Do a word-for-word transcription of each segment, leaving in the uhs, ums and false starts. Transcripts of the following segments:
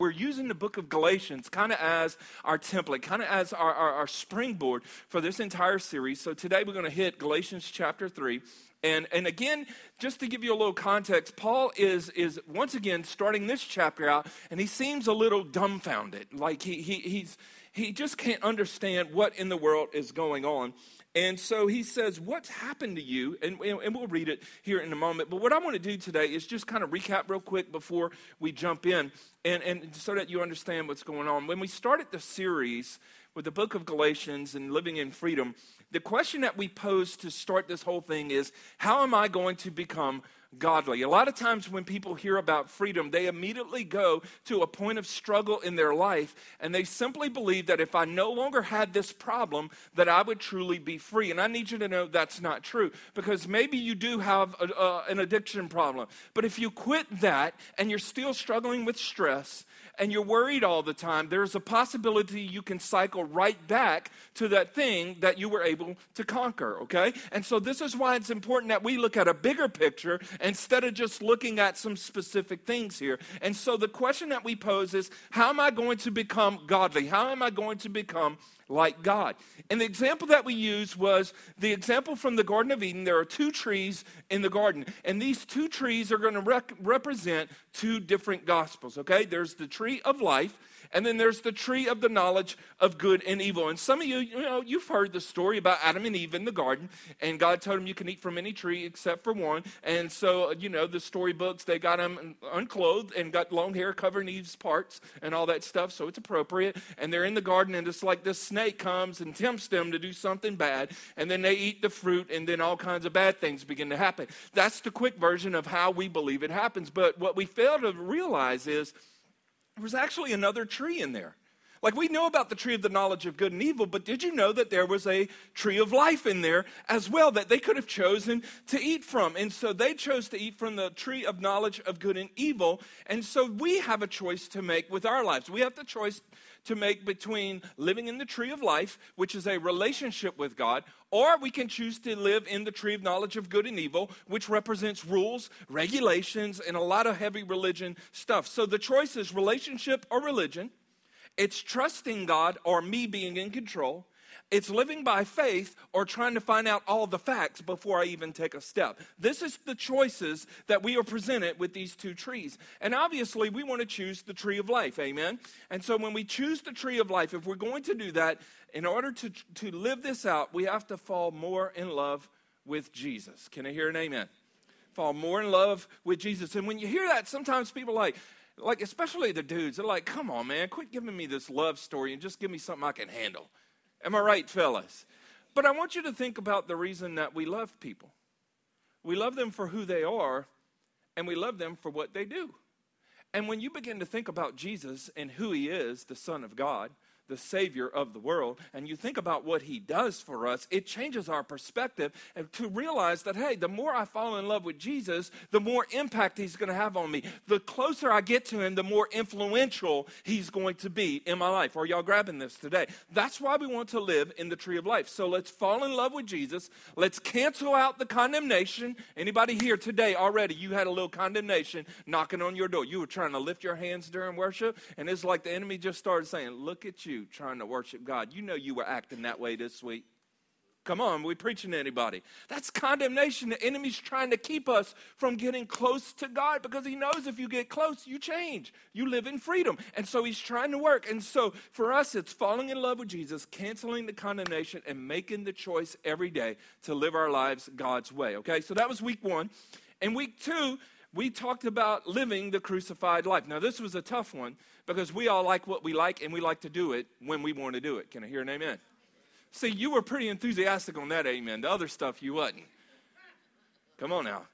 we're using the book of Galatians kind of as our template, kind of as our, our, our springboard for this entire series. So today we're going to hit Galatians chapter three. And and again, just to give you a little context, Paul is is once again starting this chapter out, and he seems a little dumbfounded. Like he he he's he just can't understand what in the world is going on. And so he says, what's happened to you? And, and we'll read it here in a moment. But what I want to do today is just kind of recap real quick before we jump in, and, and so that you understand what's going on. When we started the series with the book of Galatians and living in freedom, the question that we posed to start this whole thing is, how am I going to become godly? A lot of times when people hear about freedom, they immediately go to a point of struggle in their life, and they simply believe that if I no longer had this problem, that I would truly be free. And I need you to know that's not true, because maybe you do have a, a, an addiction problem. But if you quit that and you're still struggling with stress, and you're worried all the time, there's a possibility you can cycle right back to that thing that you were able to conquer, okay? And so this is why it's important that we look at a bigger picture instead of just looking at some specific things here. And so the question that we pose is, how am I going to become godly? How am I going to become like God? And the example that we used was the example from the Garden of Eden. There are two trees in the garden, and these two trees are going to rec- represent two different gospels, okay? There's the tree of life, and then there's the tree of the knowledge of good and evil. And some of you, you know, you've heard the story about Adam and Eve in the garden, and God told them you can eat from any tree except for one. And so, you know, the storybooks, they got them unclothed and got long hair covering Eve's parts and all that stuff, so it's appropriate. And they're in the garden, and it's like this snake comes and tempts them to do something bad, and then they eat the fruit, and then all kinds of bad things begin to happen. That's the quick version of how we believe it happens. But what we fail to realize is there was actually another tree in there. Like, we know about the tree of the knowledge of good and evil, but did you know that there was a tree of life in there as well that they could have chosen to eat from? And so they chose to eat from the tree of knowledge of good and evil. And so we have a choice to make with our lives. We have the choice to make between living in the tree of life, which is a relationship with God, or we can choose to live in the tree of knowledge of good and evil, which represents rules, regulations, and a lot of heavy religion stuff. So the choice is relationship or religion. It's trusting God or me being in control. It's living by faith or trying to find out all the facts before I even take a step. This is the choices that we are presented with these two trees. And obviously, we want to choose the tree of life, amen? And so when we choose the tree of life, if we're going to do that, in order to, to live this out, we have to fall more in love with Jesus. Can I hear an amen? Fall more in love with Jesus. And when you hear that, sometimes people are like, like especially the dudes, they're like, come on, man, quit giving me this love story and just give me something I can handle. Am I right, fellas? But I want you to think about the reason that we love people. We love them for who they are, and we love them for what they do. And when you begin to think about Jesus and who he is, the Son of God, the Savior of the world, and you think about what he does for us, it changes our perspective and to realize that, hey, the more I fall in love with Jesus, the more impact he's going to have on me. The closer I get to him, the more influential he's going to be in my life. Are y'all grabbing this today? That's why we want to live in the tree of life. So let's fall in love with Jesus. Let's cancel out the condemnation. Anybody here today already, you had a little condemnation knocking on your door. You were trying to lift your hands during worship, and it's like the enemy just started saying, look at you trying to worship God. You know you were acting that way this week. Come on, we preaching to anybody? That's condemnation. The enemy's trying to keep us from getting close to God because he knows if you get close, you change. You live in freedom. And so he's trying to work. And so for us, it's falling in love with Jesus, canceling the condemnation, and making the choice every day to live our lives God's way. Okay, so that was week one. And week two, we talked about living the crucified life. Now, this was a tough one because we all like what we like, and we like to do it when we want to do it. Can I hear an amen? See, you were pretty enthusiastic on that amen. The other stuff, you wasn't. Come on now.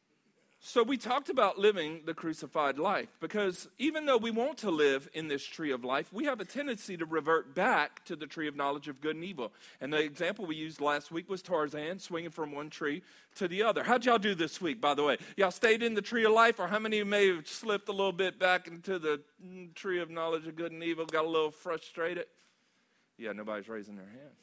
So we talked about living the crucified life because even though we want to live in this tree of life, we have a tendency to revert back to the tree of knowledge of good and evil. And the example we used last week was Tarzan swinging from one tree to the other. How'd y'all do this week, by the way? Y'all stayed in the tree of life, or how many of you may have slipped a little bit back into the tree of knowledge of good and evil, got a little frustrated? Yeah, nobody's raising their hand.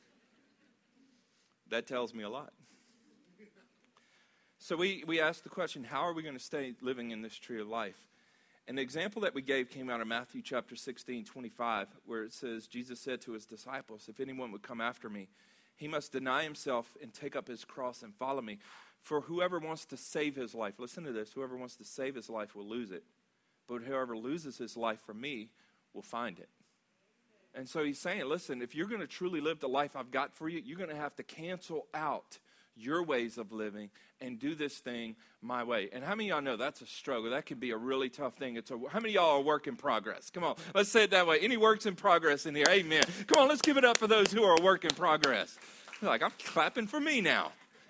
That tells me a lot. So we, we asked the question, how are we going to stay living in this tree of life? And the example that we gave came out of Matthew chapter sixteen, twenty-five, where it says, Jesus said to his disciples, if anyone would come after me, he must deny himself and take up his cross and follow me. For whoever wants to save his life, listen to this, whoever wants to save his life will lose it. But whoever loses his life for me will find it. And so he's saying, listen, if you're going to truly live the life I've got for you, you're going to have to cancel out your ways of living and do this thing my way. And how many of y'all know that's a struggle? That can be a really tough thing. It's a, how many of y'all are a work in progress? Come on, let's say it that way. Any works in progress in here? Amen. Come on, let's give it up for those who are a work in progress. You're like, I'm clapping for me now.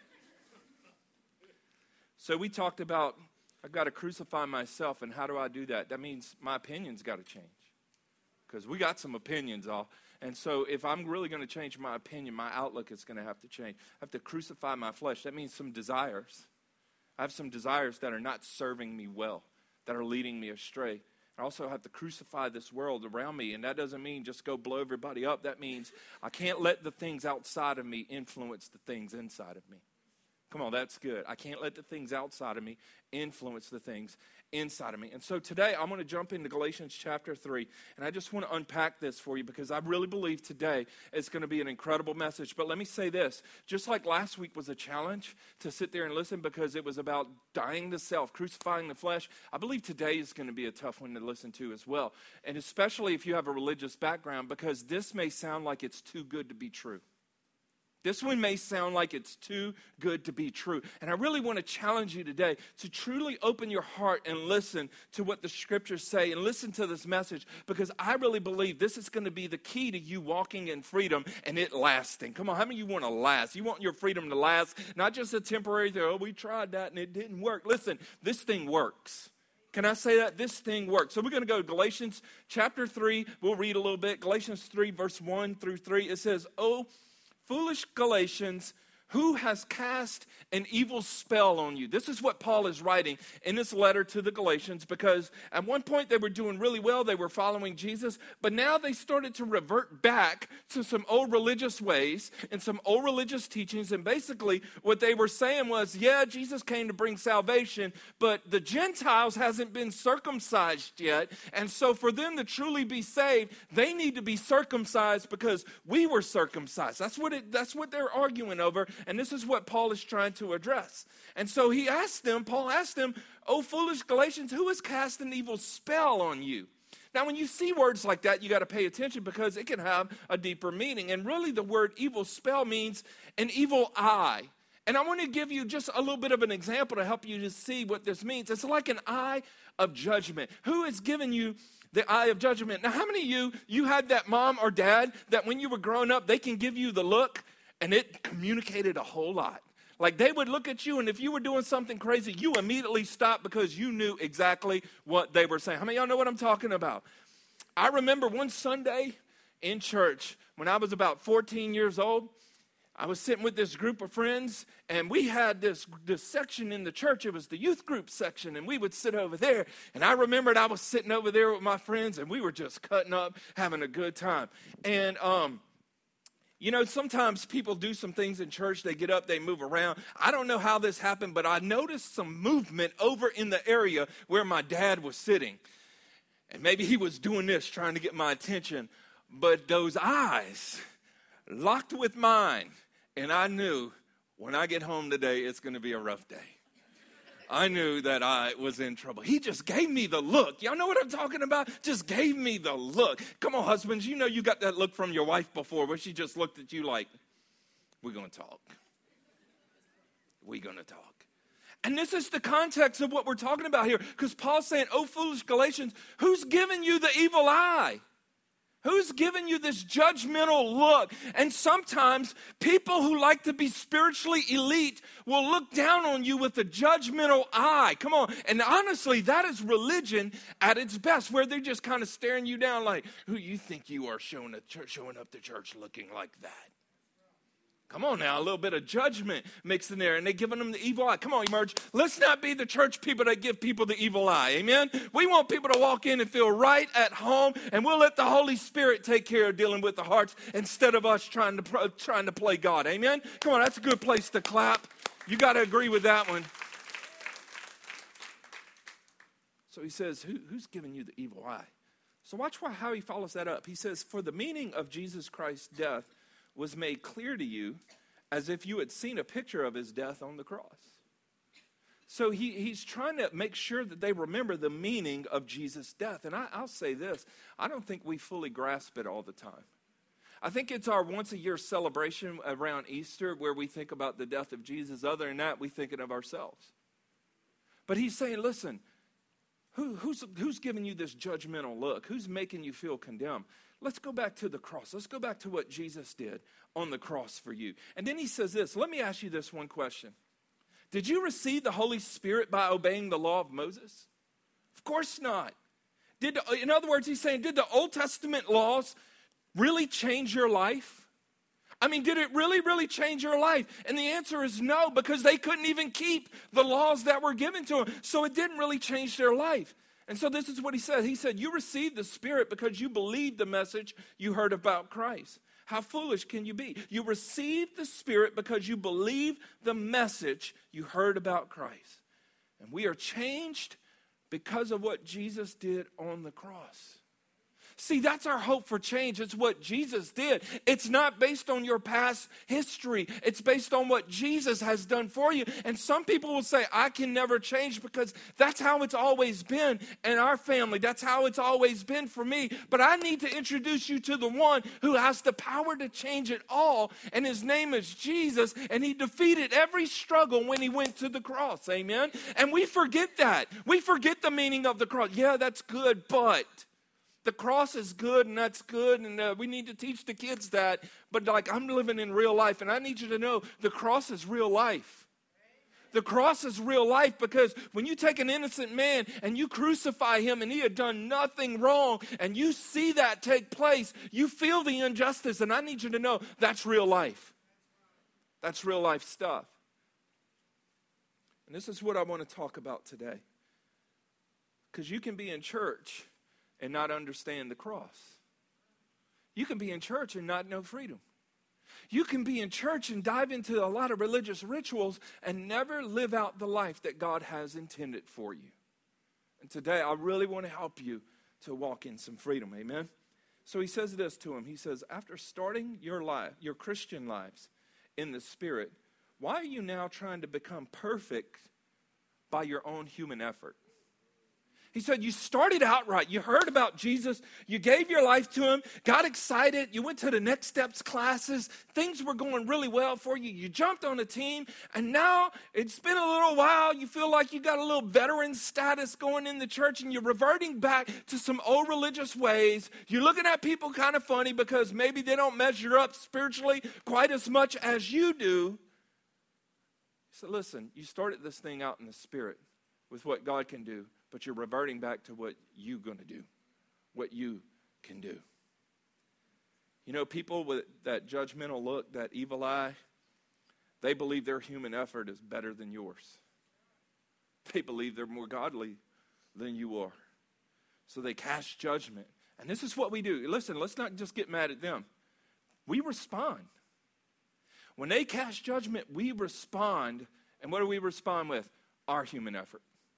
So we talked about, I've got to crucify myself, and how do I do that? That means my opinion's got to change. Because we got some opinions all. And so if I'm really going to change my opinion, my outlook is going to have to change. I have to crucify my flesh. That means some desires. I have some desires that are not serving me well, that are leading me astray. I also have to crucify this world around me. And that doesn't mean just go blow everybody up. That means I can't let the things outside of me influence the things inside of me. Come on, that's good. I can't let the things outside of me influence the things inside of me. And so today I'm going to jump into Galatians chapter three, and I just want to unpack this for you because I really believe today it's going to be an incredible message. But let me say this, just like last week was a challenge to sit there and listen because it was about dying to self, crucifying the flesh, I believe today is going to be a tough one to listen to as well. And especially if you have a religious background, because this may sound like it's too good to be true. This one may sound like it's too good to be true. And I really want to challenge you today to truly open your heart and listen to what the scriptures say and listen to this message, because I really believe this is going to be the key to you walking in freedom and it lasting. Come on, how many of you want to last? You want your freedom to last, not just a temporary thing, oh, we tried that and it didn't work. Listen, this thing works. Can I say that? This thing works. So we're going to go to Galatians chapter three. We'll read a little bit. Galatians three, verse one through three. It says, oh, foolish Galatians, who has cast an evil spell on you? This is what Paul is writing in this letter to the Galatians, because at one point they were doing really well. They were following Jesus, but now they started to revert back to some old religious ways and some old religious teachings. And basically what they were saying was, yeah, Jesus came to bring salvation, but the Gentiles hasn't been circumcised yet. And so for them to truly be saved, they need to be circumcised because we were circumcised. That's what it, that's what they're arguing over. And this is what Paul is trying to address. And so he asked them, Paul asked them, oh, foolish Galatians, who has cast an evil spell on you? Now, when you see words like that, you got to pay attention because it can have a deeper meaning. And really the word evil spell means an evil eye. And I want to give you just a little bit of an example to help you to see what this means. It's like an eye of judgment. Who has given you the eye of judgment? Now, how many of you, you had that mom or dad that when you were growing up, they can give you the look? And it communicated a whole lot. Like they would look at you, and if you were doing something crazy, you immediately stopped because you knew exactly what they were saying. How many of y'all know what I'm talking about? I remember one Sunday in church when I was about fourteen years old. I was sitting with this group of friends, and we had this, this section in the church. It was the youth group section, and we would sit over there. And I remembered I was sitting over there with my friends, and we were just cutting up, having a good time. And um. You know, sometimes people do some things in church. They get up, they move around. I don't know how this happened, but I noticed some movement over in the area where my dad was sitting. And maybe he was doing this, trying to get my attention. But those eyes locked with mine. And I knew when I get home today, it's going to be a rough day. I knew that I was in trouble. He just gave me the look. Y'all know what I'm talking about? Just gave me the look. Come on, husbands, you know you got that look from your wife before where she just looked at you like, we're going to talk. We're going to talk. And this is the context of what we're talking about here, because Paul's saying, oh, foolish Galatians, who's given you the evil eye? Who's giving you this judgmental look? And sometimes people who like to be spiritually elite will look down on you with a judgmental eye. Come on. And honestly, that is religion at its best, where they're just kind of staring you down like, who you think you are showing, a church, showing up to church looking like that? Come on now, a little bit of judgment mixed in there, and they're giving them the evil eye. Come on, Emerge. Let's not be the church people that give people the evil eye, amen? We want people to walk in and feel right at home, and we'll let the Holy Spirit take care of dealing with the hearts instead of us trying to, trying to play God, amen? Come on, that's a good place to clap. You got to agree with that one. So he says, Who, who's giving you the evil eye? So watch how he follows that up. He says, for the meaning of Jesus Christ's death was made clear to you as if you had seen a picture of his death on the cross. So he, he's trying to make sure that they remember the meaning of Jesus' death. And I, I'll say this, I don't think we fully grasp it all the time. I think it's our once-a-year celebration around Easter where we think about the death of Jesus. Other than that, we're thinking of ourselves. But he's saying, listen, who, who's, who's giving you this judgmental look? Who's making you feel condemned? Let's go back to the cross. Let's go back to what Jesus did on the cross for you. And then he says this, let me ask you this one question. Did you receive the Holy Spirit by obeying the law of Moses? Of course not. Did, in other words, he's saying, did the Old Testament laws really change your life? I mean, did it really, really change your life? And the answer is no, because they couldn't even keep the laws that were given to them. So it didn't really change their life. And so this is what he said. He said, you received the Spirit because you believed the message you heard about Christ. How foolish can you be? You received the Spirit because you believe the message you heard about Christ. And we are changed because of what Jesus did on the cross. See, that's our hope for change. It's what Jesus did. It's not based on your past history. It's based on what Jesus has done for you. And some people will say, I can never change because that's how it's always been in our family. That's how it's always been for me. But I need to introduce you to the one who has the power to change it all. And his name is Jesus. And he defeated every struggle when he went to the cross. Amen? And we forget that. We forget the meaning of the cross. Yeah, that's good, but... the cross is good, and that's good, and uh, we need to teach the kids that. But like, I'm living in real life, and I need you to know the cross is real life. The cross is real life, because when you take an innocent man and you crucify him and he had done nothing wrong, and you see that take place, you feel the injustice, and I need you to know that's real life. That's real life stuff. And this is what I want to talk about today. Because you can be in church and not understand the cross. You can be in church and not know freedom. You can be in church and dive into a lot of religious rituals and never live out the life that God has intended for you. And today, I really want to help you to walk in some freedom. Amen? So he says this to him. He says, after starting your life, your Christian lives in the Spirit, why are you now trying to become perfect by your own human effort? He said, you started out right. You heard about Jesus. You gave your life to him, got excited. You went to the Next Steps classes. Things were going really well for you. You jumped on a team, and now it's been a little while. You feel like you got a little veteran status going in the church, and you're reverting back to some old religious ways. You're looking at people kind of funny because maybe they don't measure up spiritually quite as much as you do. He said, listen, you started this thing out in the Spirit with what God can do, but you're reverting back to what you're going to do, what you can do. You know, people with that judgmental look, that evil eye, they believe their human effort is better than yours. They believe they're more godly than you are. So they cast judgment. And this is what we do. Listen, let's not just get mad at them. We respond. When they cast judgment, we respond. And what do we respond with? Our human effort.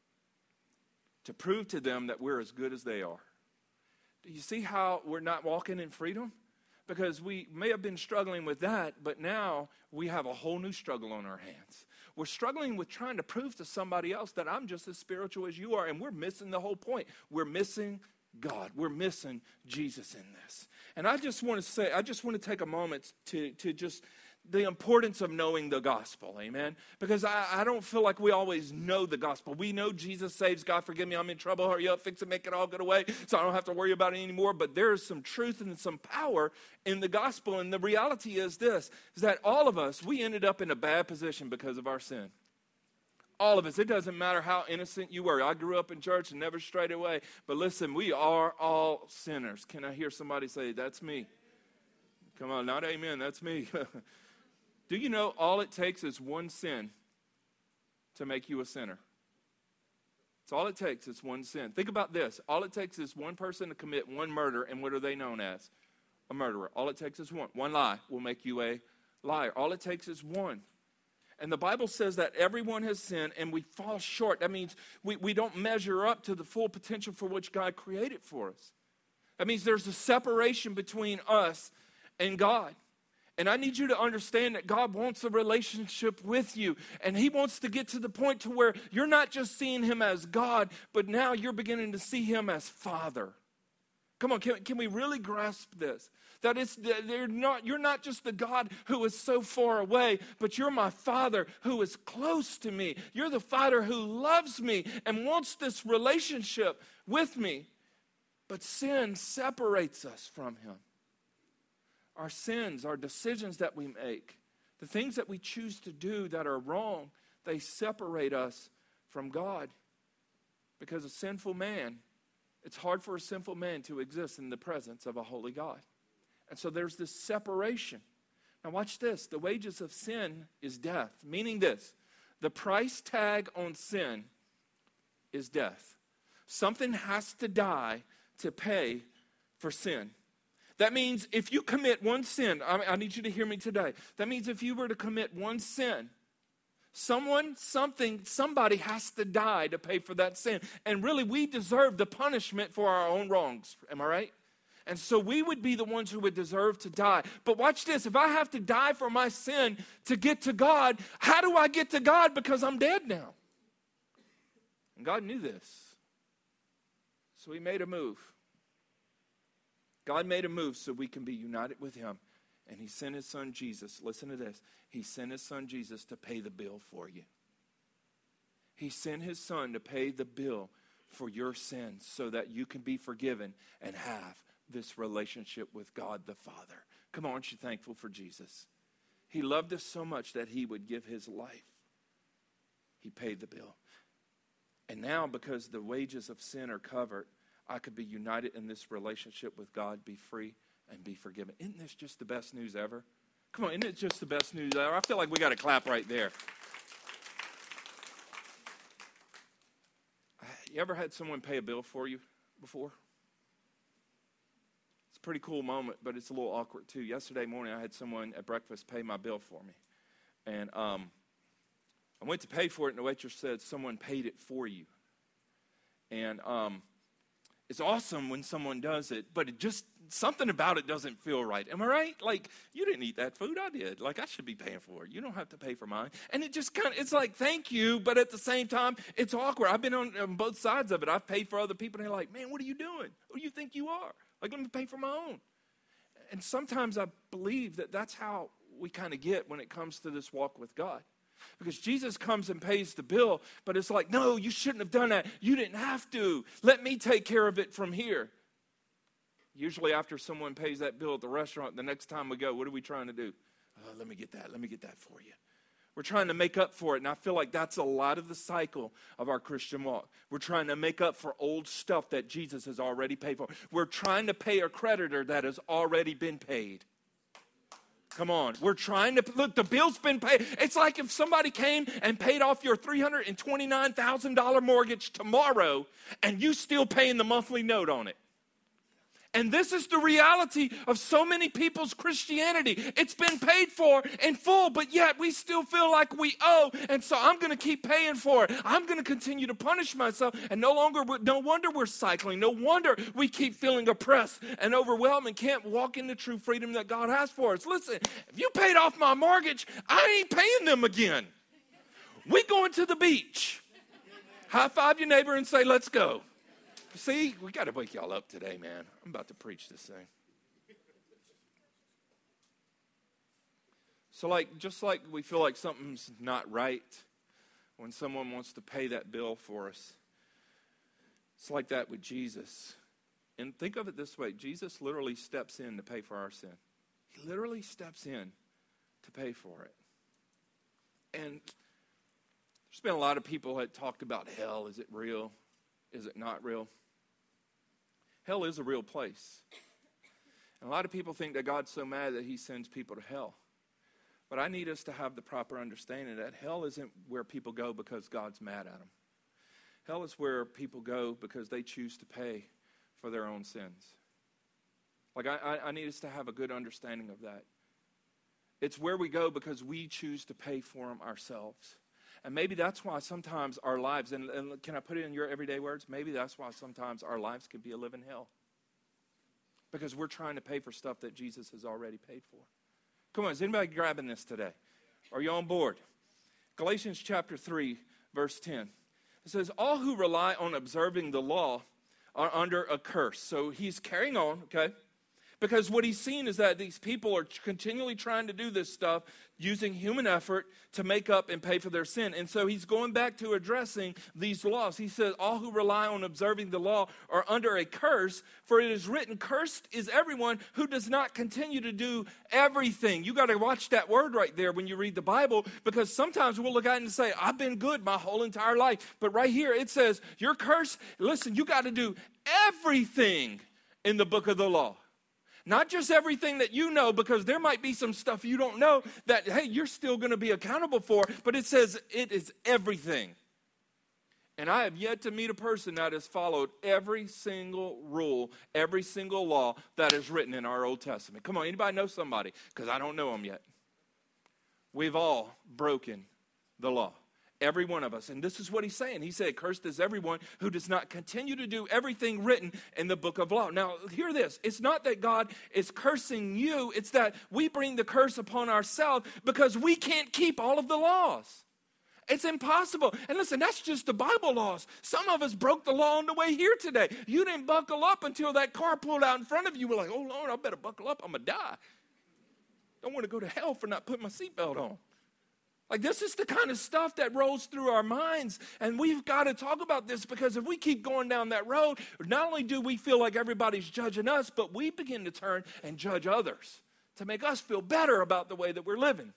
To prove to them that we're as good as they are. Do you see how we're not walking in freedom? Because we may have been struggling with that, but now we have a whole new struggle on our hands. We're struggling with trying to prove to somebody else that I'm just as spiritual as you are, and we're missing the whole point. We're missing God. We're missing Jesus in this. And I just want to say, I just want to take a moment to, to just... the importance of knowing the gospel, amen? Because I, I don't feel like we always know the gospel. We know Jesus saves. God, forgive me, I'm in trouble. Hurry up, fix it, make it all go away so I don't have to worry about it anymore. But there is some truth and some power in the gospel. And the reality is this, is that all of us, we ended up in a bad position because of our sin. All of us. It doesn't matter how innocent you were. I grew up in church and never strayed away. But listen, we are all sinners. Can I hear somebody say, that's me? Come on, not amen, that's me. Do you know all it takes is one sin to make you a sinner? It's all it takes is one sin. Think about this. All it takes is one person to commit one murder, and what are they known as? A murderer. All it takes is one. One lie will make you a liar. All it takes is one. And the Bible says that everyone has sinned and we fall short. That means we, we don't measure up to the full potential for which God created for us. That means there's a separation between us and God. And I need you to understand that God wants a relationship with you. And he wants to get to the point to where you're not just seeing him as God, but now you're beginning to see him as Father. Come on, can, can we really grasp this? That it's they're not, you're not just the God who is so far away, but you're my Father who is close to me. You're the Father who loves me and wants this relationship with me. But sin separates us from him. Our sins, our decisions that we make, the things that we choose to do that are wrong, they separate us from God. Because a sinful man, it's hard for a sinful man to exist in the presence of a holy God. And so there's this separation. Now watch this. The wages of sin is death. Meaning this, the price tag on sin is death. Something has to die to pay for sin. That means if you commit one sin, I, I need you to hear me today. That means if you were to commit one sin, someone, something, somebody has to die to pay for that sin. And really, we deserve the punishment for our own wrongs. Am I right? And so we would be the ones who would deserve to die. But watch this. If I have to die for my sin to get to God, how do I get to God? Because I'm dead now. And God knew this. So he made a move. God made a move so we can be united with him. And he sent his son Jesus. Listen to this. He sent his son Jesus to pay the bill for you. He sent his son to pay the bill for your sins so that you can be forgiven and have this relationship with God the Father. Come on, aren't you thankful for Jesus? He loved us so much that he would give his life. He paid the bill. And now, because the wages of sin are covered, I could be united in this relationship with God, be free, and be forgiven. Isn't this just the best news ever? Come on, isn't it just the best news ever? I feel like we got to clap right there. You ever had someone pay a bill for you before? It's a pretty cool moment, but it's a little awkward too. Yesterday morning, I had someone at breakfast pay my bill for me. And um, I went to pay for it, and the waitress said, someone paid it for you. And um, it's awesome when someone does it, but it just, something about it doesn't feel right. Am I right? Like, you didn't eat that food, I did. Like, I should be paying for it. You don't have to pay for mine. And it just kind of, it's like, thank you, but at the same time, it's awkward. I've been on, on both sides of it. I've paid for other people, and they're like, man, what are you doing? Who do you think you are? Like, let me pay for my own. And sometimes I believe that that's how we kind of get when it comes to this walk with God. Because Jesus comes and pays the bill, but it's like, no, you shouldn't have done that. You didn't have to. Let me take care of it from here. Usually after someone pays that bill at the restaurant, the next time we go, what are we trying to do? Oh, let me get that. Let me get that for you. We're trying to make up for it, and I feel like that's a lot of the cycle of our Christian walk. We're trying to make up for old stuff that Jesus has already paid for. We're trying to pay a creditor that has already been paid. Come on. We're trying to, look, the bill's been paid. It's like if somebody came and paid off your three hundred twenty-nine thousand dollars mortgage tomorrow and you still paying the monthly note on it. And this is the reality of so many people's Christianity. It's been paid for in full, but yet we still feel like we owe. And so I'm going to keep paying for it. I'm going to continue to punish myself. And no longer, no wonder we're cycling. No wonder we keep feeling oppressed and overwhelmed and can't walk in the true freedom that God has for us. Listen, if you paid off my mortgage, I ain't paying them again. We going to the beach. High five your neighbor and say, let's go. See, we got to wake y'all up today, man. I'm about to preach this thing. So like, just like we feel like something's not right when someone wants to pay that bill for us, it's like that with Jesus. And think of it this way. Jesus literally steps in to pay for our sin. He literally steps in to pay for it. And there's been a lot of people that talked about hell. Is it real? Is it not real? Hell is a real place. And a lot of people think that God's so mad that he sends people to hell. But I need us to have the proper understanding that hell isn't where people go because God's mad at them. Hell is where people go because they choose to pay for their own sins. Like, I, I need us to have a good understanding of that. It's where we go because we choose to pay for them ourselves. And maybe that's why sometimes our lives, and, and can I put it in your everyday words? Maybe that's why sometimes our lives can be a living hell. Because we're trying to pay for stuff that Jesus has already paid for. Come on, is anybody grabbing this today? Are you on board? Galatians chapter three, verse ten. It says, all who rely on observing the law are under a curse. So he's carrying on, okay? Because what he's seen is that these people are continually trying to do this stuff using human effort to make up and pay for their sin. And so he's going back to addressing these laws. He says, all who rely on observing the law are under a curse, for it is written, cursed is everyone who does not continue to do everything. You got to watch that word right there when you read the Bible, because sometimes we'll look at it and say, I've been good my whole entire life. But right here it says, you're cursed. Listen, you got to do everything in the book of the law. Not just everything that you know, because there might be some stuff you don't know that, hey, you're still going to be accountable for, but it says it is everything. And I have yet to meet a person that has followed every single rule, every single law that is written in our Old Testament. Come on, anybody know somebody? Because I don't know them yet. We've all broken the law. Every one of us. And this is what he's saying. He said, cursed is everyone who does not continue to do everything written in the book of law. Now, hear this. It's not that God is cursing you. It's that we bring the curse upon ourselves because we can't keep all of the laws. It's impossible. And listen, that's just the Bible laws. Some of us broke the law on the way here today. You didn't buckle up until that car pulled out in front of you. You were like, oh, Lord, I better buckle up. I'm going to die. Don't want to go to hell for not putting my seatbelt on. Like, this is the kind of stuff that rolls through our minds, and we've got to talk about this, because if we keep going down that road, not only do we feel like everybody's judging us, but we begin to turn and judge others to make us feel better about the way that we're living.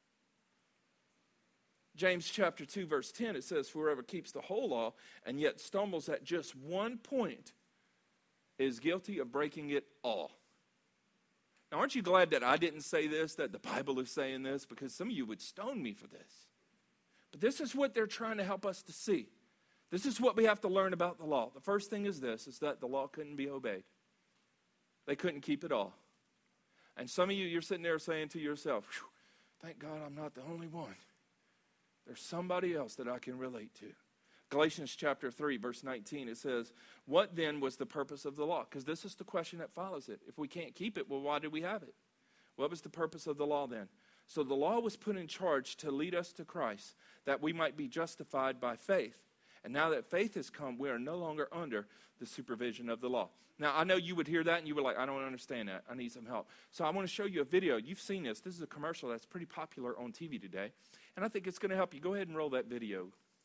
James chapter two, verse ten, it says, whoever keeps the whole law and yet stumbles at just one point is guilty of breaking it all. Now, aren't you glad that I didn't say this, that the Bible is saying this? Because some of you would stone me for this. But this is what they're trying to help us to see. This is what we have to learn about the law. The first thing is this, is that the law couldn't be obeyed. They couldn't keep it all. And some of you, you're sitting there saying to yourself, thank God I'm not the only one. There's somebody else that I can relate to. Galatians chapter three, verse nineteen, it says, what then was the purpose of the law? Because this is the question that follows it. If we can't keep it, well, why did we have it? What was the purpose of the law then? So the law was put in charge to lead us to Christ, that we might be justified by faith. And now that faith has come, we are no longer under the supervision of the law. Now, I know you would hear that and you were like, I don't understand that. I need some help. So I want to show you a video. You've seen this. This is a commercial that's pretty popular on T V today. And I think it's going to help you. Go ahead and roll that video.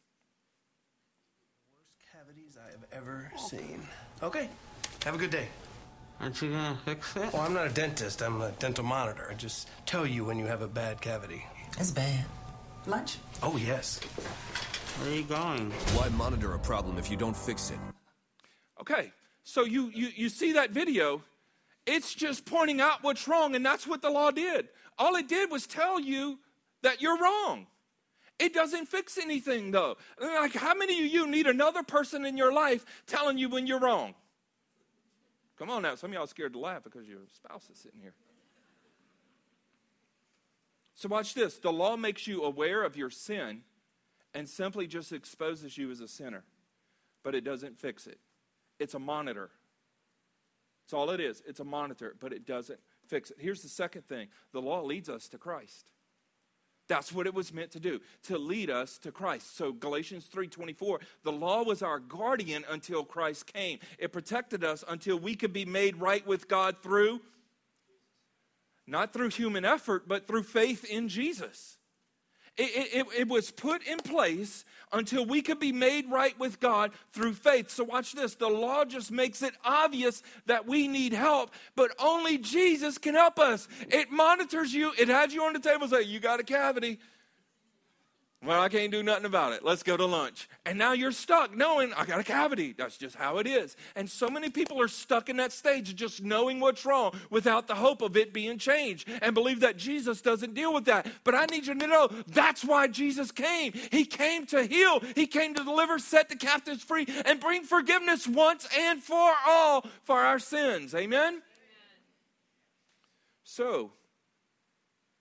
Cavities I have ever seen. Okay, have a good day. Aren't you gonna fix it? Well, I'm not a dentist. I'm a dental monitor. I just tell you when you have a bad cavity. It's bad. Lunch? Oh, yes. Where are you going? Why monitor a problem if you don't fix it? Okay, so you, you, you see that video. It's just pointing out what's wrong, and that's what the law did. All it did was tell you that you're wrong. It doesn't fix anything, though. Like, how many of you need another person in your life telling you when you're wrong? Come on now. Some of y'all are scared to laugh because your spouse is sitting here. So watch this. The law makes you aware of your sin and simply just exposes you as a sinner. But it doesn't fix it. It's a monitor. That's all it is. It's a monitor, but it doesn't fix it. Here's the second thing. The law leads us to Christ. That's what it was meant to do, to lead us to Christ. So Galatians three twenty-four, the law was our guardian until Christ came. It protected us until we could be made right with God through, not through human effort, but through faith in Jesus. It, it, it was put in place until we could be made right with God through faith. So watch this. The law just makes it obvious that we need help, but only Jesus can help us. It monitors you. It has you on the table and say, you got a cavity. Well, I can't do nothing about it. Let's go to lunch. And now you're stuck knowing I got a cavity. That's just how it is. And so many people are stuck in that stage of just knowing what's wrong without the hope of it being changed and believe that Jesus doesn't deal with that. But I need you to know that's why Jesus came. He came to heal. He came to deliver, set the captives free, and bring forgiveness once and for all for our sins. Amen? Amen. So,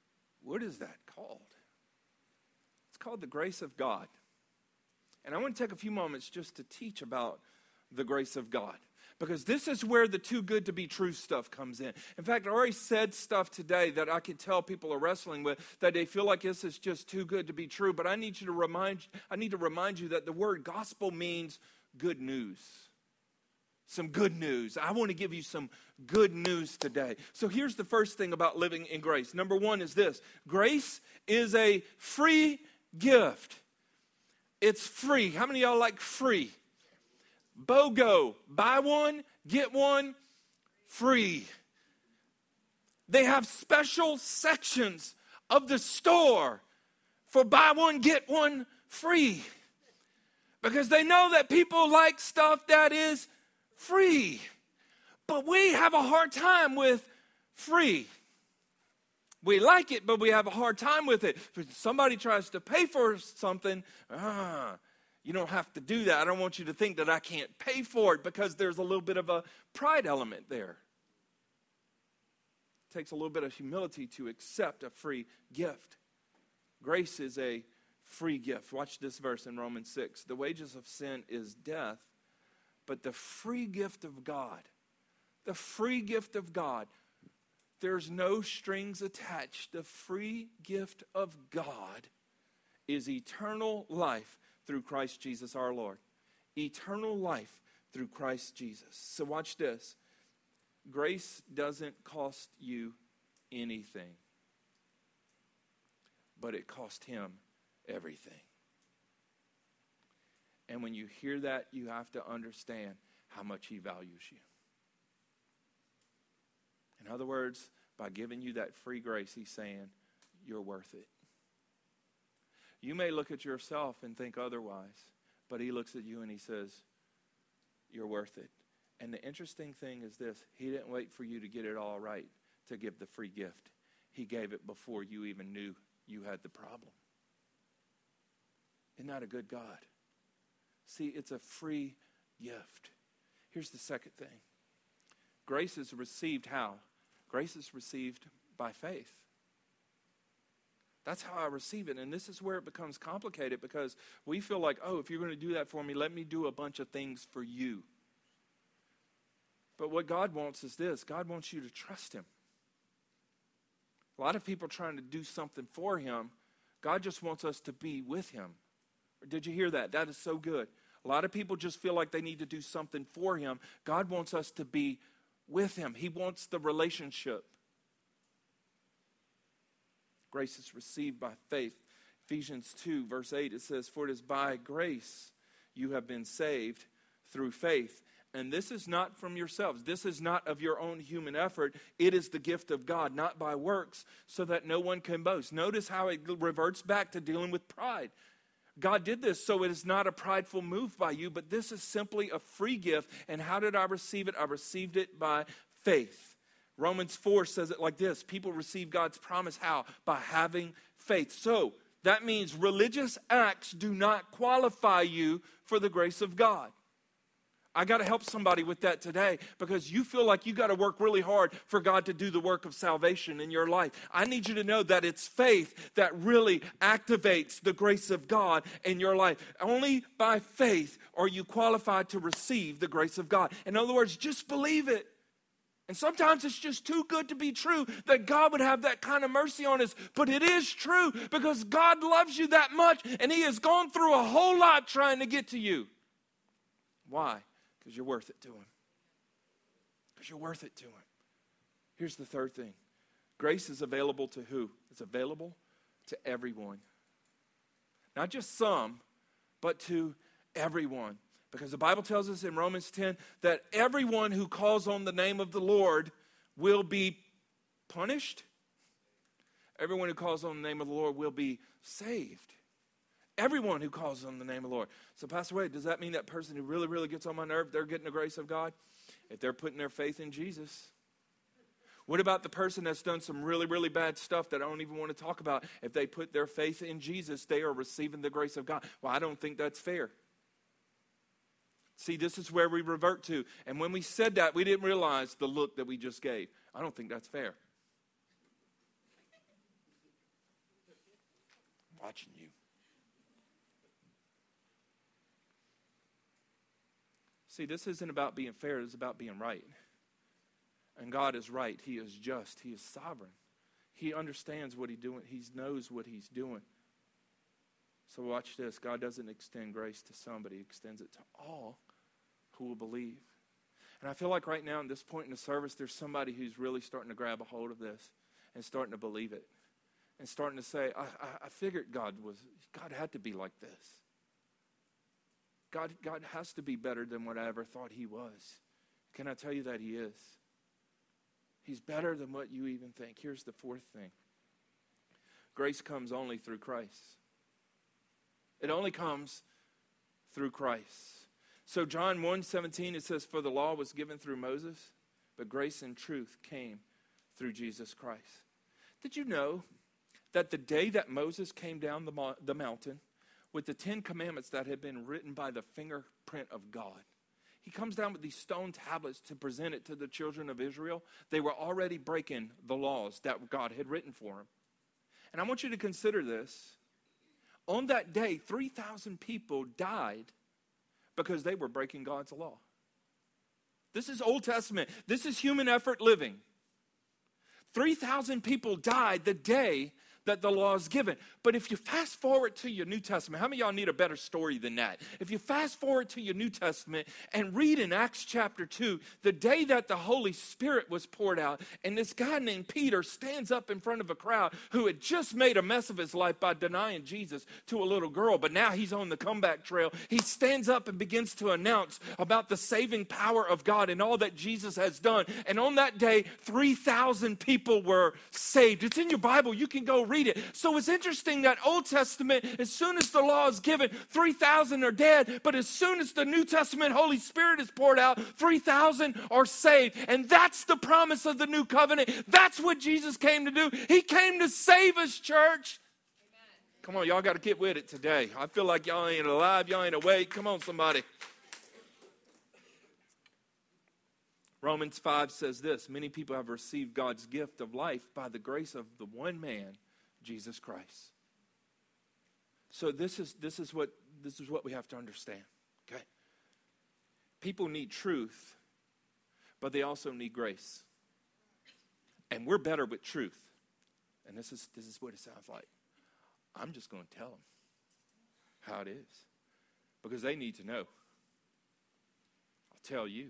What is that called? It's called the grace of God. And I want to take a few moments just to teach about the grace of God, because this is where the too good to be true stuff comes in. In fact, I already said stuff today that I can tell people are wrestling with, that they feel like this is just too good to be true. But I need you to remind, I need to remind you that the word gospel means good news. Some good news. I want to give you some good news today. So here's the first thing about living in grace. Number one is this: grace is a free gift. It's free. How many of y'all like free? BOGO. Buy one, get one free. They have special sections of the store for buy one, get one free. Because they know that people like stuff that is free. But we have a hard time with free. We like it, but we have a hard time with it. If somebody tries to pay for something, ah, you don't have to do that. I don't want you to think that I can't pay for it, because there's a little bit of a pride element there. It takes a little bit of humility to accept a free gift. Grace is a free gift. Watch this verse in Romans six. The wages of sin is death, but the free gift of God, the free gift of God, there's no strings attached. The free gift of God is eternal life through Christ Jesus our Lord. Eternal life through Christ Jesus. So watch this. Grace doesn't cost you anything, but it cost him everything. And when you hear that, you have to understand how much he values you. In other words, by giving you that free grace, he's saying, you're worth it. You may look at yourself and think otherwise, but he looks at you and he says, you're worth it. And the interesting thing is this: he didn't wait for you to get it all right to give the free gift. He gave it before you even knew you had the problem. Isn't that a good God? See, it's a free gift. Here's the second thing. Grace is received how? Grace is received by faith. That's how I receive it. And this is where it becomes complicated, because we feel like, oh, if you're going to do that for me, let me do a bunch of things for you. But what God wants is this: God wants you to trust him. A lot of people trying to do something for him. God just wants us to be with him. Did you hear that? That is so good. A lot of people just feel like they need to do something for him. God wants us to be with him. He wants the relationship. Grace is received by faith. Ephesians two, verse eight, it says, for it is by grace you have been saved through faith. And this is not from yourselves. This is not of your own human effort. It is the gift of God, not by works, so that no one can boast. Notice how it reverts back to dealing with pride. God did this so it is not a prideful move by you, but this is simply a free gift. And how did I receive it? I received it by faith. Romans four says it like this: people receive God's promise how? By having faith. So that means religious acts do not qualify you for the grace of God. I got to help somebody with that today, because you feel like you got to work really hard for God to do the work of salvation in your life. I need you to know that it's faith that really activates the grace of God in your life. Only by faith are you qualified to receive the grace of God. In other words, just believe it. And sometimes it's just too good to be true that God would have that kind of mercy on us. But it is true, because God loves you that much, and he has gone through a whole lot trying to get to you. Why? Because you're worth it to him. Because you're worth it to him. Here's the third thing. Grace is available to who? It's available to everyone. Not just some, but to everyone. Because the Bible tells us in Romans ten that everyone who calls on the name of the Lord will be punished. Everyone who calls on the name of the Lord will be saved. Everyone who calls on the name of the Lord. So, Pastor Wade, does that mean that person who really, really gets on my nerve, they're getting the grace of God? If they're putting their faith in Jesus. What about the person that's done some really, really bad stuff that I don't even want to talk about? If they put their faith in Jesus, they are receiving the grace of God. Well, I don't think that's fair. See, this is where we revert to. And when we said that, we didn't realize the look that we just gave. I don't think that's fair. watching you. See, this isn't about being fair. It's about being right. And God is right. He is just. He is sovereign. He understands what he's doing. He knows what he's doing. So watch this. God doesn't extend grace to somebody. He extends it to all who will believe. And I feel like right now, in this point in the service, there's somebody who's really starting to grab a hold of this and starting to believe it. And starting to say, I, I, I figured God was, God had to be like this. God, God has to be better than what I ever thought he was. Can I tell you that he is? He's better than what you even think. Here's the fourth thing. Grace comes only through Christ. It only comes through Christ. So John one seventeen, it says, for the law was given through Moses, but grace and truth came through Jesus Christ. Did you know that the day that Moses came down the, mo- the mountain with the Ten Commandments that had been written by the fingerprint of God, he comes down with these stone tablets to present it to the children of Israel. They were already breaking the laws that God had written for them. And I want you to consider this. On that day, three thousand people died because they were breaking God's law. This is Old Testament. This is human effort living. three thousand people died the day that the law is given. But if you fast forward to your New Testament, how many of y'all need a better story than that? If you fast forward to your New Testament and read in Acts chapter two, the day that the Holy Spirit was poured out, and this guy named Peter stands up in front of a crowd who had just made a mess of his life by denying Jesus to a little girl, but now he's on the comeback trail. He stands up and begins to announce about the saving power of God and all that Jesus has done. And on that day, three thousand people were saved. It's in your Bible. You can go read it. So it's interesting that Old Testament, as soon as the law is given, three thousand are dead. But as soon as the New Testament Holy Spirit is poured out, three thousand are saved. And that's the promise of the new covenant. That's what Jesus came to do. He came to save us, church. Amen. Come on, y'all got to get with it today. I feel like y'all ain't alive. Y'all ain't awake. Come on, somebody. Romans five says this, many people have received God's gift of life by the grace of the one man, Jesus Christ. So this is this is what this is what we have to understand. Okay? People need truth, but they also need grace. And we're better with truth. And this is this is what it sounds like. I'm just going to tell them how it is. Because they need to know. I'll tell you.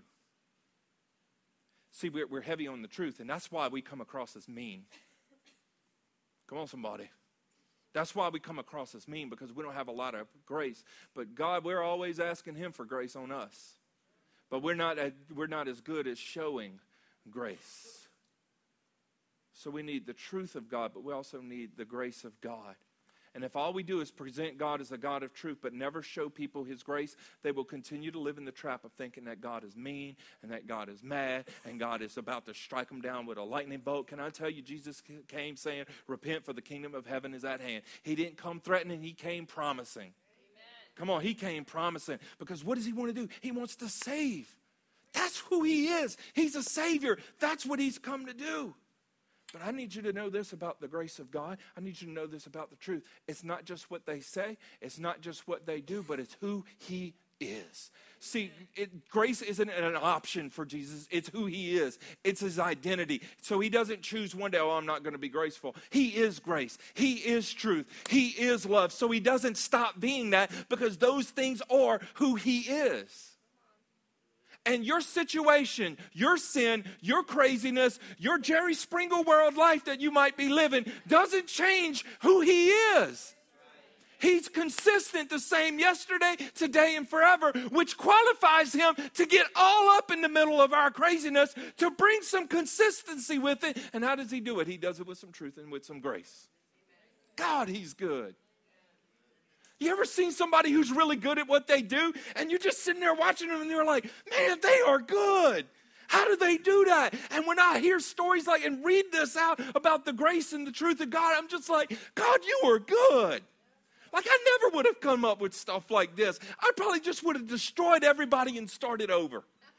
See, we're, we're heavy on the truth, and that's why we come across as mean. Come on, somebody. That's why we come across as mean, because we don't have a lot of grace. But God, we're always asking him for grace on us. But we're not, we're not as good as showing grace. So we need the truth of God, but we also need the grace of God. And if all we do is present God as a God of truth, but never show people his grace, they will continue to live in the trap of thinking that God is mean and that God is mad and God is about to strike them down with a lightning bolt. Can I tell you, Jesus came saying, repent, for the kingdom of heaven is at hand. He didn't come threatening, he came promising. Amen. Come on, he came promising. Because what does he want to do? He wants to save. That's who he is. He's a savior. That's what he's come to do. But I need you to know this about the grace of God. I need you to know this about the truth. It's not just what they say. It's not just what they do, but it's who he is. See, it, grace isn't an option for Jesus. It's who he is. It's his identity. So he doesn't choose one day, oh, I'm not going to be graceful. He is grace. He is truth. He is love. So he doesn't stop being that, because those things are who he is. And your situation, your sin, your craziness, your Jerry Springer world life that you might be living doesn't change who he is. He's consistent, the same yesterday, today, and forever, which qualifies him to get all up in the middle of our craziness, to bring some consistency with it. And how does he do it? He does it with some truth and with some grace. God, he's good. You ever seen somebody who's really good at what they do, and you're just sitting there watching them and you're like, man, they are good. How do they do that? And when I hear stories like and read this out about the grace and the truth of God, I'm just like, God, you are good. Like, I never would have come up with stuff like this. I probably just would have destroyed everybody and started over.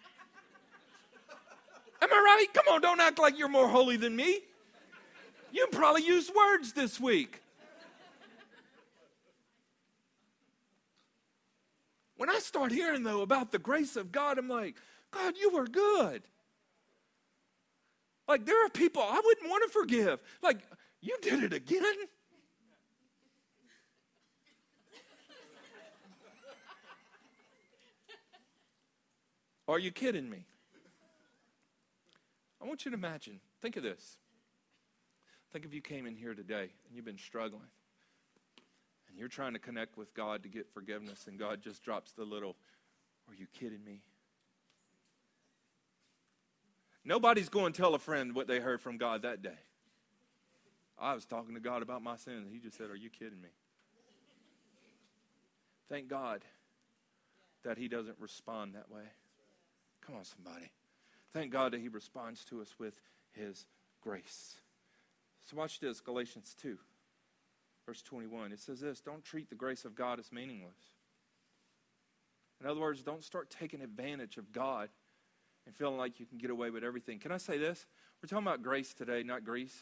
Am I right? Come on, don't act like you're more holy than me. You probably used words this week. When I start hearing, though, about the grace of God, I'm like, God, you were good. Like, there are people I wouldn't want to forgive. Like, you did it again? Are you kidding me? I want you to imagine, think of this. Think if you came in here today and you've been struggling and you're trying to connect with God to get forgiveness and God just drops the little, are you kidding me? Nobody's going to tell a friend what they heard from God that day. I was talking to God about my sins and he just said, are you kidding me? Thank God that he doesn't respond that way. Come on, somebody. Thank God that he responds to us with his grace. So watch this, Galatians two, verse twenty-one. It says this, don't treat the grace of God as meaningless. In other words, don't start taking advantage of God and feeling like you can get away with everything. Can I say this? We're talking about grace today, not grease.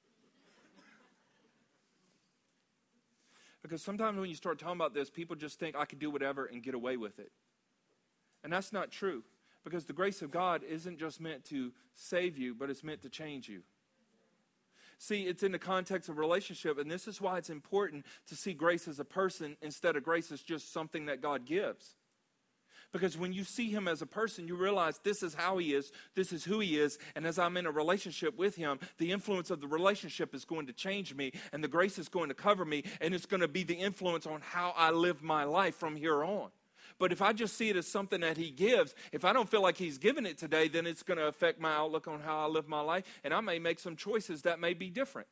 Because sometimes when you start talking about this, people just think I can do whatever and get away with it. And that's not true. Because the grace of God isn't just meant to save you, but it's meant to change you. See, it's in the context of relationship, and this is why it's important to see grace as a person instead of grace as just something that God gives. Because when you see him as a person, you realize this is how he is, this is who he is, and as I'm in a relationship with him, the influence of the relationship is going to change me, and the grace is going to cover me, and it's going to be the influence on how I live my life from here on. But if I just see it as something that he gives, if I don't feel like he's given it today, then it's going to affect my outlook on how I live my life, and I may make some choices that may be different.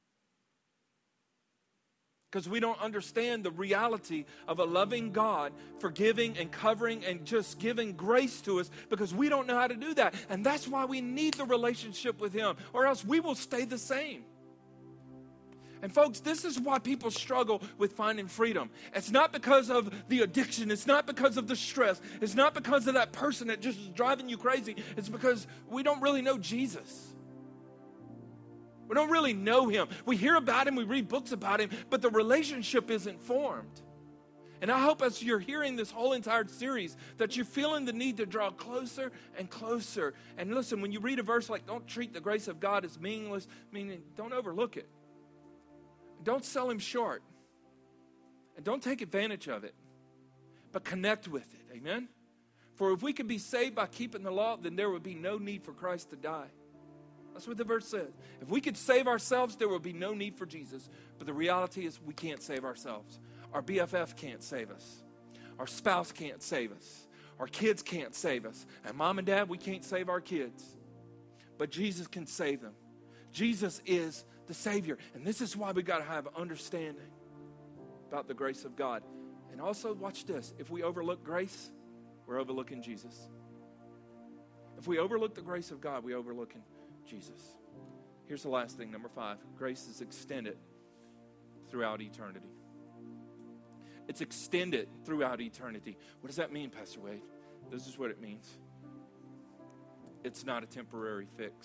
Because we don't understand the reality of a loving God forgiving and covering and just giving grace to us, because we don't know how to do that. And that's why we need the relationship with him, or else we will stay the same. And folks, this is why people struggle with finding freedom. It's not because of the addiction. It's not because of the stress. It's not because of that person that just is driving you crazy. It's because we don't really know Jesus. We don't really know him. We hear about him, we read books about him, but the relationship isn't formed. And I hope as you're hearing this whole entire series that you're feeling the need to draw closer and closer. And listen, when you read a verse like, don't treat the grace of God as meaningless, meaning don't overlook it. Don't sell him short. And don't take advantage of it. But connect with it. Amen? For if we could be saved by keeping the law, then there would be no need for Christ to die. That's what the verse says. If we could save ourselves, there would be no need for Jesus. But the reality is we can't save ourselves. Our B F F can't save us. Our spouse can't save us. Our kids can't save us. And mom and dad, we can't save our kids. But Jesus can save them. Jesus is the Savior. And this is why we got to have understanding about the grace of God. And also, watch this. If we overlook grace, we're overlooking Jesus. If we overlook the grace of God, we're overlooking Jesus. Here's the last thing, number five. Grace is extended throughout eternity. It's extended throughout eternity. What does that mean, Pastor Wade? This is what it means. It's not a temporary fix.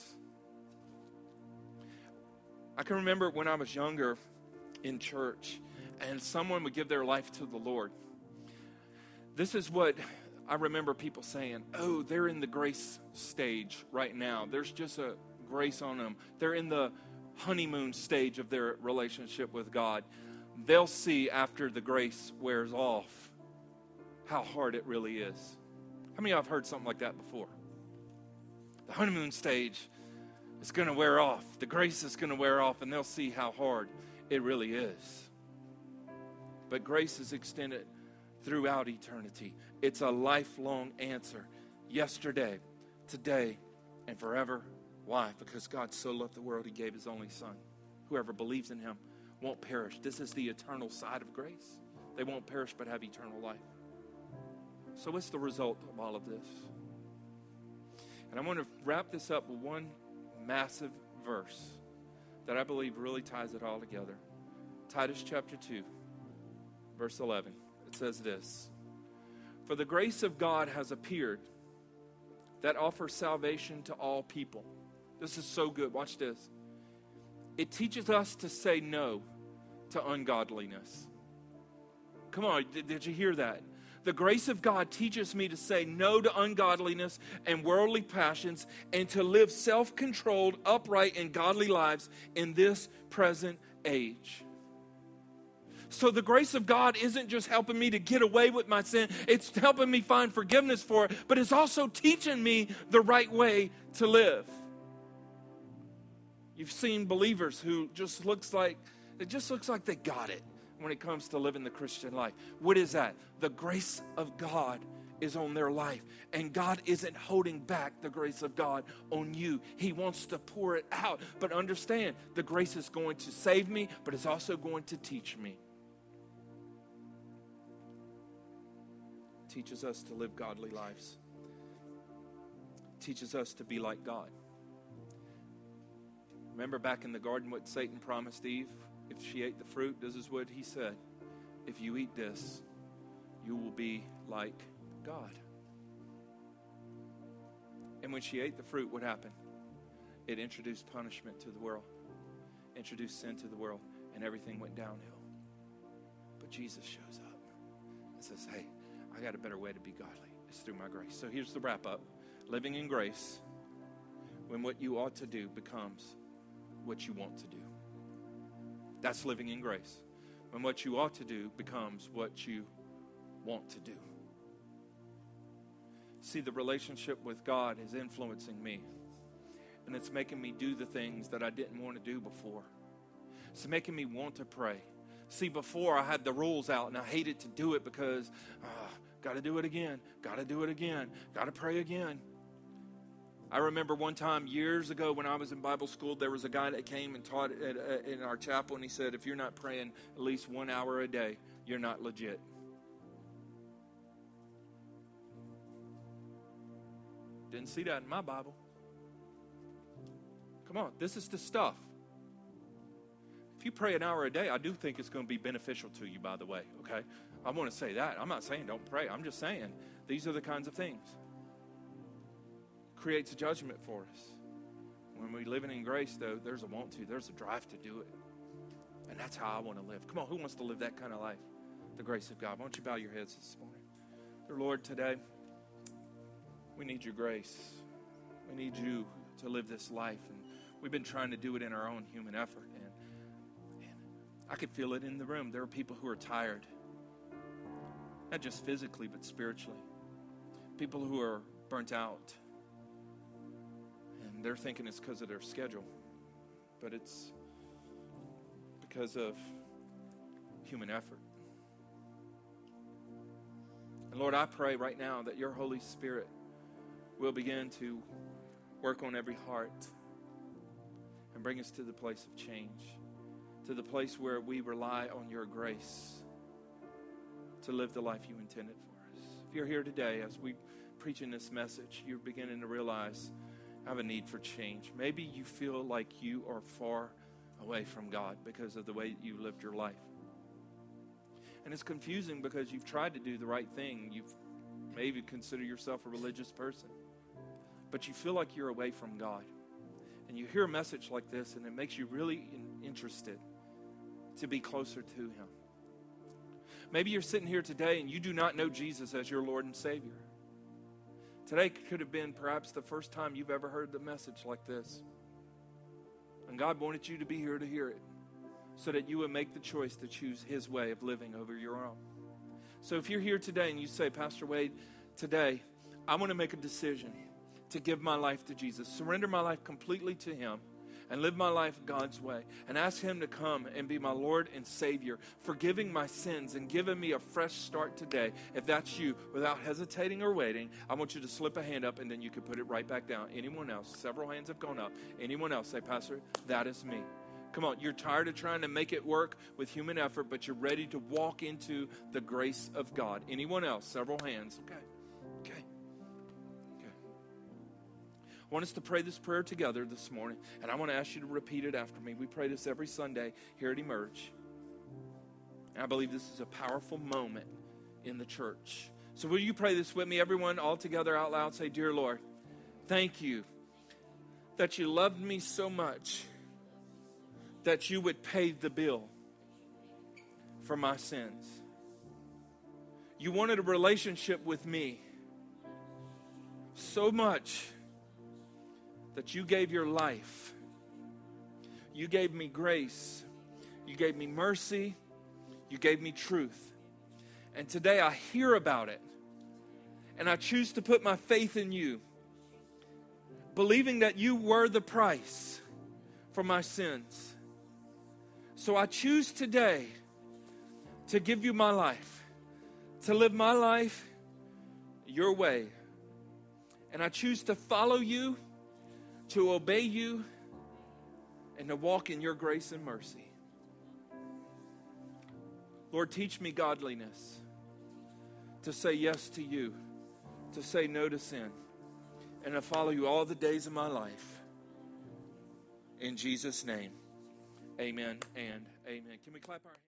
I can remember when I was younger in church and someone would give their life to the Lord. This is what I remember people saying, oh, they're in the grace stage right now. There's just a grace on them. They're in the honeymoon stage of their relationship with God. They'll see after the grace wears off how hard it really is. How many of you have heard something like that before? The honeymoon stage is going to wear off. The grace is going to wear off, and they'll see how hard it really is. But grace is extended throughout eternity. It's a lifelong answer. Yesterday, today, and forever. Why? Because God so loved the world, he gave his only son. Whoever believes in him won't perish. This is the eternal side of grace. They won't perish but have eternal life. So what's the result of all of this? And I want to wrap this up with one massive verse that I believe really ties it all together. Titus chapter two, verse eleven. It says this: for the grace of God has appeared that offers salvation to all people. This is so good. Watch this. It teaches us to say no to ungodliness. Come on, did, did you hear that? The grace of God teaches me to say no to ungodliness and worldly passions and to live self-controlled, upright, and godly lives in this present age. So the grace of God isn't just helping me to get away with my sin. It's helping me find forgiveness for it, but it's also teaching me the right way to live. You've seen believers who just looks like, it just looks like they got it when it comes to living the Christian life. What is that? The grace of God is on their life. And God isn't holding back the grace of God on you. He wants to pour it out. But understand, the grace is going to save me, but it's also going to teach me. It teaches us to live godly lives. It teaches us to be like God. Remember back in the garden what Satan promised Eve? If she ate the fruit, this is what he said. If you eat this, you will be like God. And when she ate the fruit, what happened? It introduced punishment to the world, introduced sin to the world, and everything went downhill. But Jesus shows up and says, hey, I got a better way to be godly. It's through my grace. So here's the wrap up. Living in grace, when what you ought to do becomes what you want to do. That's living in grace. When what you ought to do becomes what you want to do. See, the relationship with God is influencing me. And it's making me do the things that I didn't want to do before. It's making me want to pray. See, before I had the rules out and I hated to do it because, uh, got to do it again, got to do it again, got to pray again. I remember one time years ago when I was in Bible school, there was a guy that came and taught at, uh, in our chapel, and he said, if you're not praying at least one hour a day, you're not legit. Didn't see that in my Bible. Come on, this is the stuff. If you pray an hour a day, I do think it's going to be beneficial to you, by the way, okay? I want to say that. I'm not saying don't pray. I'm just saying these are the kinds of things. Creates a judgment for us. When we live in grace, though, there's a want to, there's a drive to do it. And that's how I want to live. Come on, who wants to live that kind of life? The grace of God. Why don't you bow your heads this morning? Dear Lord, today, we need your grace. We need you to live this life. And we've been trying to do it in our own human effort. And, and I could feel it in the room. There are people who are tired. Not just physically, but spiritually. People who are burnt out. They're thinking it's because of their schedule, but it's because of human effort. And Lord, I pray right now that your Holy Spirit will begin to work on every heart and bring us to the place of change, to the place where we rely on your grace to live the life you intended for us. If you're here today, as we preach in this message, you're beginning to realize I have a need for change. Maybe you feel like you are far away from God because of the way you lived your life. And it's confusing because you've tried to do the right thing. You've maybe consider yourself a religious person. But you feel like you're away from God. And you hear a message like this and it makes you really in- interested to be closer to Him. Maybe you're sitting here today and you do not know Jesus as your Lord and Savior. Today could have been perhaps the first time you've ever heard the message like this. And God wanted you to be here to hear it so that you would make the choice to choose His way of living over your own. So if you're here today and you say, Pastor Wade, today I want to make a decision to give my life to Jesus, surrender my life completely to Him, and live my life God's way, and ask Him to come and be my Lord and Savior, forgiving my sins and giving me a fresh start today. If that's you, without hesitating or waiting, I want you to slip a hand up and then you can put it right back down. Anyone else? Several hands have gone up. Anyone else? Say, Pastor, that is me. Come on, you're tired of trying to make it work with human effort, but you're ready to walk into the grace of God. Anyone else? Several hands. Okay. Okay. I want us to pray this prayer together this morning, and I want to ask you to repeat it after me. We pray this every Sunday here at Emerge. And I believe this is a powerful moment in the church. So will you pray this with me, everyone, all together out loud? Say, Dear Lord, thank you that you loved me so much that you would pay the bill for my sins. You wanted a relationship with me so much that you gave your life. You gave me grace. You gave me mercy. You gave me truth. And today I hear about it. And I choose to put my faith in you, believing that you were the price for my sins. So I choose today to give you my life, to live my life your way. And I choose to follow you, to obey you, and to walk in your grace and mercy. Lord, teach me godliness, to say yes to you, to say no to sin, and to follow you all the days of my life. In Jesus' name, amen and amen. Can we clap our hands?